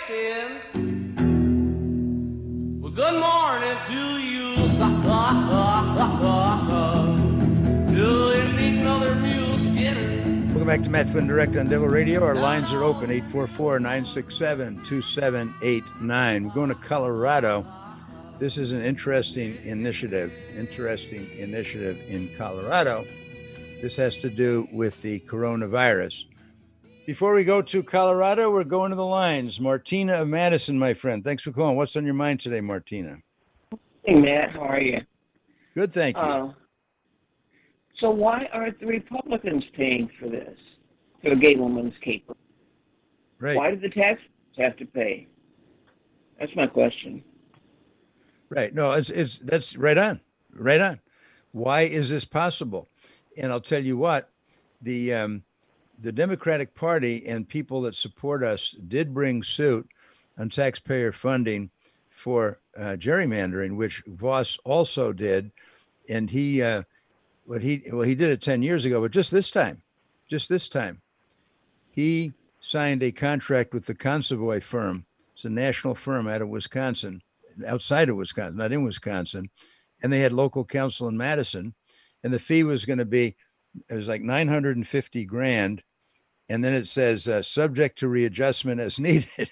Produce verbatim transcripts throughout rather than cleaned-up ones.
expecting. Well, good morning to you. Do you need another mule skinner? Welcome back to Matt Flynn Direct on Devil Radio. Our lines are open, eight four four, nine six seven, two seven eight nine. We're going to Colorado. This is an interesting initiative, interesting initiative in Colorado. This has to do with the coronavirus. Before we go to Colorado, we're going to the lines. Martina of Madison, my friend. Thanks for calling. What's on your mind today, Martina? Hey, Matt. How are you? Good, thank you. Uh, so why aren't the Republicans paying for this, for Gableman's caper? Right. Why did the taxpayers have to pay? That's my question. Right. No, it's it's that's right on, right on. Why is this possible? And I'll tell you what, the um, the Democratic Party and people that support us did bring suit on taxpayer funding for uh, gerrymandering, which Voss also did, and he uh, what he well he did it ten years ago, but just this time, just this time, he signed a contract with the Consovoy firm. It's a national firm out of Wisconsin. Outside of Wisconsin, not in Wisconsin, and they had local counsel in Madison, and the fee was going to be, it was like nine hundred fifty grand, and then it says uh, subject to readjustment as needed.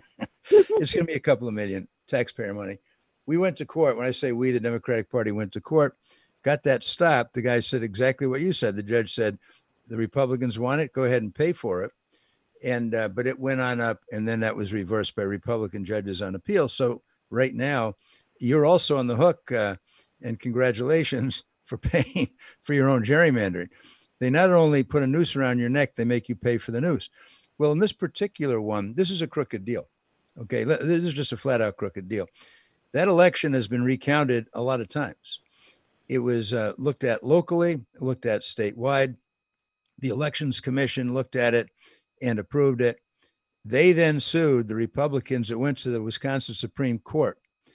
It's going to be a couple of million taxpayer money. We went to court. When I say we, the Democratic Party went to court, got that stopped. The guy said exactly what you said. The judge said, the Republicans want it, go ahead and pay for it. And uh, but it went on up, and then that was reversed by Republican judges on appeal. So right now, you're also on the hook, uh, and congratulations for paying for your own gerrymandering. They not only put a noose around your neck, they make you pay for the noose. Well, in this particular one, this is a crooked deal. Okay, this is just a flat out crooked deal. That election has been recounted a lot of times. It was uh, looked at locally, looked at statewide. The Elections Commission looked at it and approved it. They then sued the Republicans that went to the Wisconsin Supreme Court.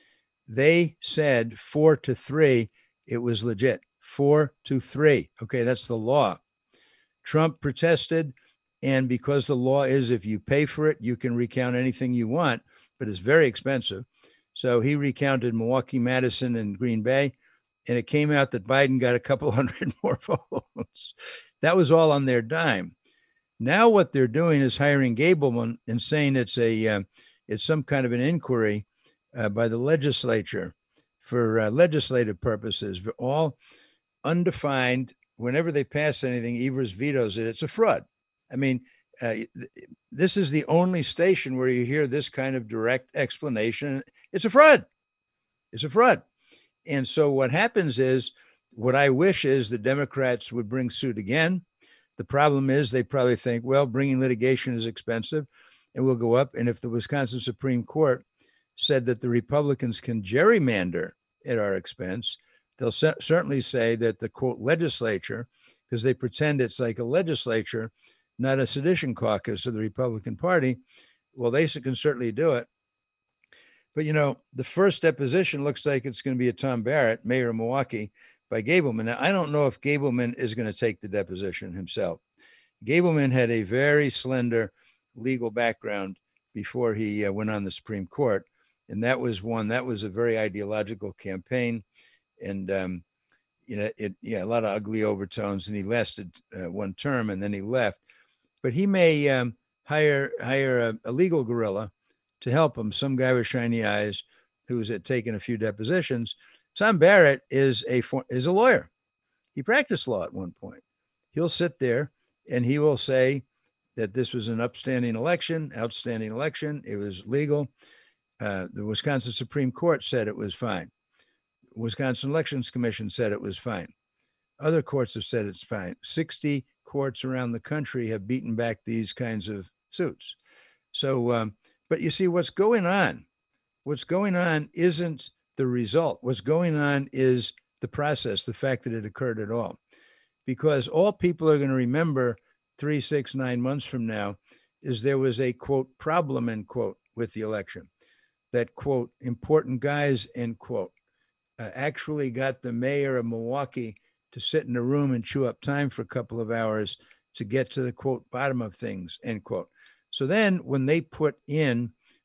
They said four to three, it was legit. Four to three. Okay, that's the law. Trump protested, and because the law is if you pay for it, you can recount anything you want, but it's very expensive. So he recounted Milwaukee, Madison, and Green Bay, and it came out that Biden got a couple hundred more votes. That was all on their dime. Now what they're doing is hiring Gableman and saying it's a uh, it's some kind of an inquiry uh, by the legislature for uh, legislative purposes, all undefined. Whenever they pass anything, Evers vetoes it. It's a fraud. I mean, uh, th- this is the only station where you hear this kind of direct explanation. It's a fraud. It's a fraud. And so what happens is, what I wish is the Democrats would bring suit again. The problem is they probably think, well, bringing litigation is expensive and we'll go up. And if the Wisconsin Supreme Court said that the Republicans can gerrymander at our expense, they'll cer- certainly say that the, quote, legislature, because they pretend it's like a legislature, not a sedition caucus of the Republican Party. Well, they can certainly do it. But, you know, the first deposition looks like it's going to be a Tom Barrett, mayor of Milwaukee, by Gableman. Now, I don't know if Gableman is going to take the deposition himself. Gableman had a very slender legal background before he uh, went on the Supreme Court. And that was one, that was a very ideological campaign. And, um, you know, it, yeah, a lot of ugly overtones. And he lasted uh, one term and then he left. But he may um, hire hire a, a legal gorilla to help him, some guy with shiny eyes who's had taken a few depositions. Tom Barrett is a is a lawyer. He practiced law at one point. He'll sit there and he will say that this was an upstanding election, outstanding election. It was legal. Uh, the Wisconsin Supreme Court said it was fine. Wisconsin Elections Commission said it was fine. Other courts have said it's fine. sixty courts around the country have beaten back these kinds of suits. So, um, but you see what's going on. What's going on isn't the result. What's going on is the process, the fact that it occurred at all. Because all people are going to remember three, six, nine months from now is there was a, quote, problem, end quote, with the election. That, quote, important guys, end quote, uh, actually got the mayor of Milwaukee to sit in a room and chew up time for a couple of hours to get to the, quote, bottom of things, end quote. So then when they put in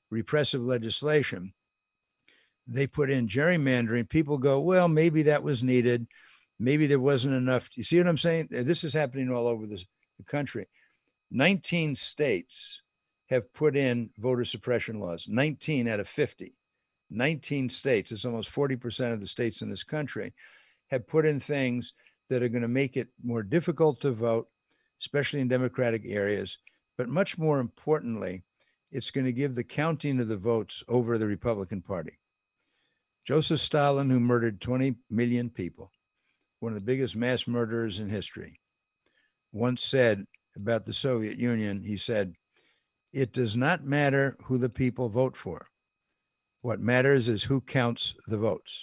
repressive legislation, they put in gerrymandering. People go, well, maybe that was needed. Maybe there wasn't enough. You see what I'm saying? This is happening all over this, the country. nineteen states have put in voter suppression laws, nineteen out of fifty. nineteen states, it's almost forty percent of the states in this country, have put in things that are going to make it more difficult to vote, especially in Democratic areas. But much more importantly, it's going to give the counting of the votes over the Republican Party. Joseph Stalin, who murdered twenty million people, one of the biggest mass murderers in history, once said about the Soviet Union, he said, it does not matter who the people vote for. What matters is who counts the votes.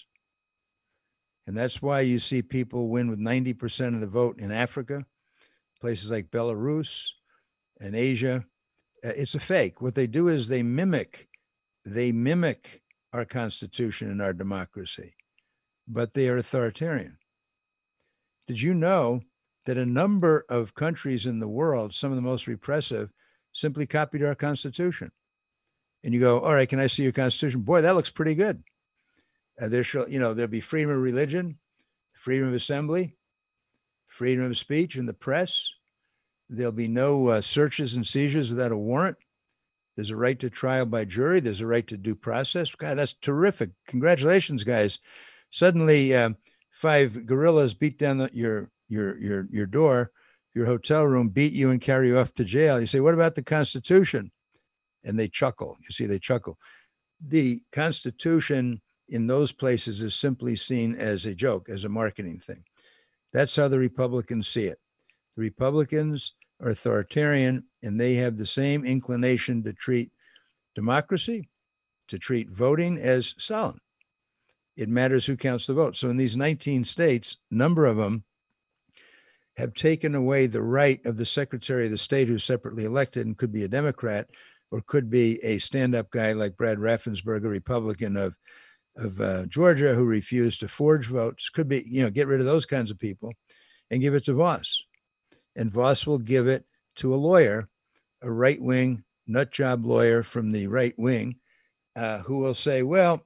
And that's why you see people win with ninety percent of the vote in Africa, places like Belarus and Asia. It's a fake. What they do is they mimic, they mimic our Constitution and our democracy, but they are authoritarian. Did you know that a number of countries in the world, some of the most repressive, simply copied our Constitution? And you go, all right, can I see your Constitution? Boy, that looks pretty good. Uh, there shall, you know, there'll be freedom of religion, freedom of assembly, freedom of speech in the press. There'll be no uh, searches and seizures without a warrant. There's a right to trial by jury. There's a right to due process. God, that's terrific. Congratulations, guys. Suddenly, uh, five guerrillas beat down the, your your your your door, your hotel room, beat you and carry you off to jail. You say, what about the Constitution? And they chuckle. You see, they chuckle. The Constitution in those places is simply seen as a joke, as a marketing thing. That's how the Republicans see it. The Republicans are authoritarian, and they have the same inclination to treat democracy, to treat voting as Stalin. It matters who counts the vote. So in these nineteen states, a number of them have taken away the right of the Secretary of the State, who's separately elected and could be a Democrat or could be a stand-up guy like Brad Raffensperger, a Republican of, of uh, Georgia, who refused to forge votes. Could be, you know, get rid of those kinds of people and give it to Voss. And Voss will give it to a lawyer, a right-wing nut job lawyer from the right wing, uh, who will say, well,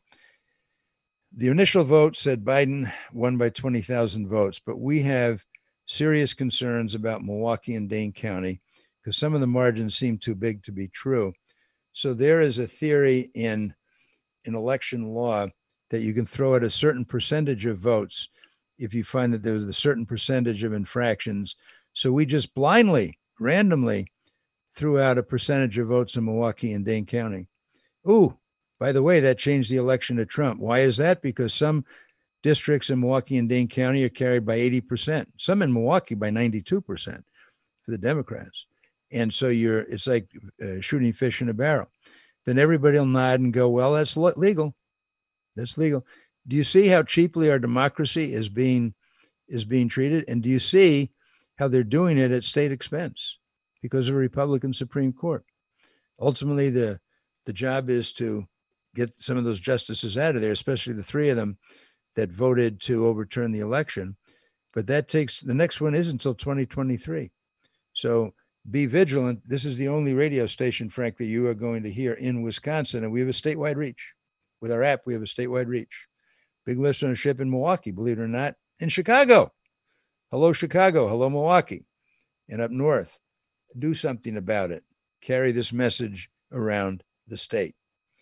the initial vote said Biden won by twenty thousand votes, but we have serious concerns about Milwaukee and Dane County because some of the margins seem too big to be true. So there is a theory in, in election law that you can throw out a certain percentage of votes if you find that there's a certain percentage of infractions. So we just blindly, randomly threw out a percentage of votes in Milwaukee and Dane County. Ooh, by the way, that changed the election to Trump. Why is that? Because some districts in Milwaukee and Dane County are carried by eighty percent, some in Milwaukee by ninety-two percent for the Democrats. And so you're, it's like uh, shooting fish in a barrel. Then everybody will nod and go, well, that's legal. That's legal. Do you see how cheaply our democracy is being, is being treated? And do you see how they're doing it at state expense because of a Republican Supreme Court? Ultimately, the, the job is to get some of those justices out of there, especially the three of them that voted to overturn the election. But that takes, the next one isn't until twenty twenty-three. So be vigilant. This is the only radio station, frankly, you are going to hear in Wisconsin. And we have a statewide reach. With our app, we have a statewide reach. Big listenership in Milwaukee, believe it or not. In Chicago. Hello, Chicago. Hello, Milwaukee. And up north, do something about it. Carry this message around the state.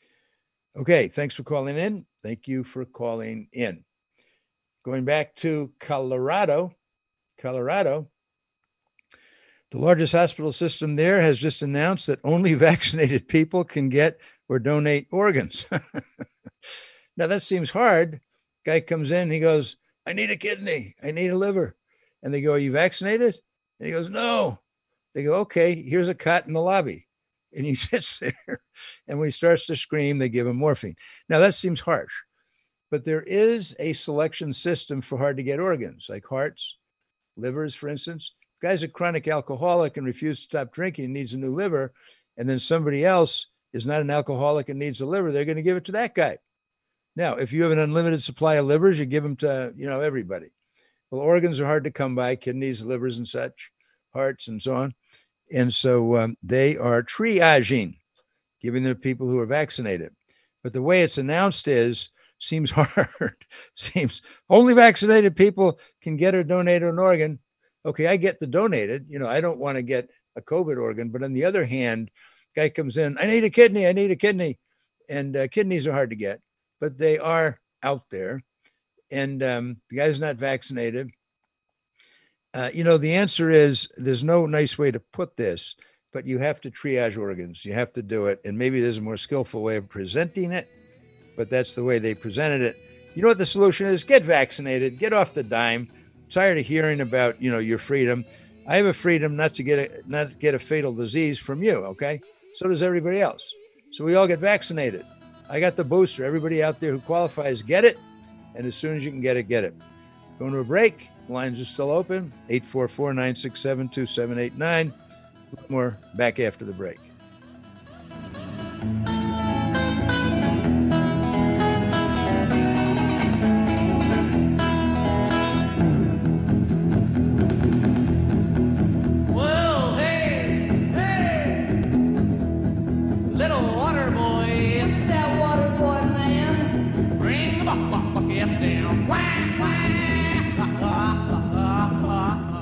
Okay, thanks for calling in. Thank you for calling in. Going back to Colorado, Colorado, the largest hospital system there has just announced that only vaccinated people can get or donate organs. Now, that seems hard. Guy comes in, he goes, I need a kidney. I need a liver. And they go, are you vaccinated? And he goes, no. They go, okay, here's a cot in the lobby. And he sits there. And when he starts to scream, they give him morphine. Now, that seems harsh. But there is a selection system for hard to get organs, like hearts, livers, for instance. If a guy's a chronic alcoholic and refuses to stop drinking and needs a new liver, and then somebody else is not an alcoholic and needs a liver, they're going to give it to that guy. Now, if you have an unlimited supply of livers, you give them to, you know, everybody. Well, organs are hard to come by, kidneys, livers, and such, hearts, and so on. And so um, they are triaging. giving them to people who are vaccinated. But the way it's announced is seems hard. Seems only vaccinated people can get or donate an organ. Okay, I get the donated. You know, I don't want to get a COVID organ. But on the other hand, guy comes in, I need a kidney. I need a kidney. And uh, kidneys are hard to get, but they are out there. And um, the guy's not vaccinated. Uh, you know, the answer is there's no nice way to put this, but you have to triage organs. You have to do it. And maybe there's a more skillful way of presenting it, but that's the way they presented it. You know what the solution is? Get vaccinated, get off the dime. I'm tired of hearing about, you know, your freedom. I have a freedom not to get a, not to get a fatal disease from you. Okay. So does everybody else. So we all get vaccinated. I got the booster. Everybody out there who qualifies, get it. And as soon as you can get it, get it. Going to a break. Lines are still open. eight four four, nine six seven, two seven eight nine. More back after the break. Well, hey, hey, little water boy, it's that water boy man. Bring the buck, buck, bucket down. Wah, wah.